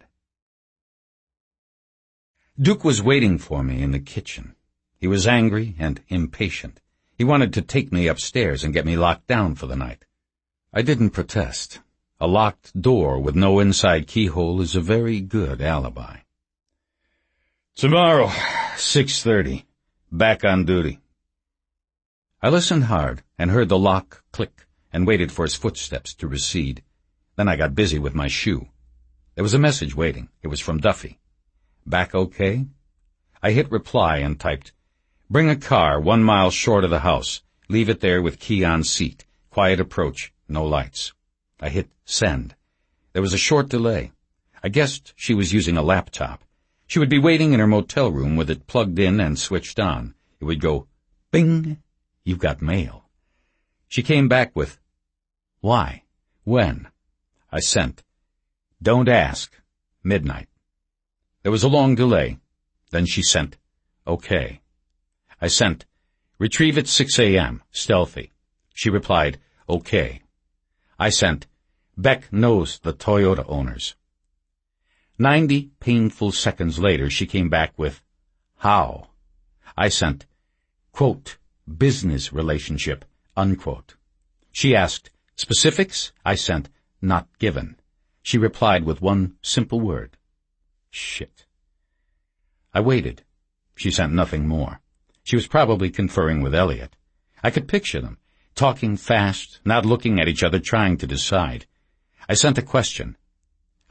Duke was waiting for me in the kitchen. He was angry and impatient. He wanted to take me upstairs and get me locked down for the night. I didn't protest. A locked door with no inside keyhole is a very good alibi. "Tomorrow, 6:30. Back on duty." I listened hard and heard the lock click and waited for his footsteps to recede. Then I got busy with my shoe. There was a message waiting. It was from Duffy. "Back okay?" I hit reply and typed, "Bring a car 1 mile short of the house. Leave it there with key on seat. Quiet approach. No lights." I hit send. There was a short delay. I guessed she was using a laptop. She would be waiting in her motel room with it plugged in and switched on. It would go, "Bing, you've got mail." She came back with, "Why? When?" I sent, "Don't ask. Midnight." There was a long delay. Then she sent, "Okay." I sent, "Retrieve at 6 a.m., stealthy." She replied, "Okay." I sent, "Beck knows the Toyota owners." 90 painful seconds later, she came back with, "How?" I sent, quote, "business relationship," unquote. She asked, "Specifics?" I sent, "Not given." She replied with one simple word, "Shit." I waited. She sent nothing more. She was probably conferring with Elliot. I could picture them, talking fast, not looking at each other, trying to decide. I sent a question.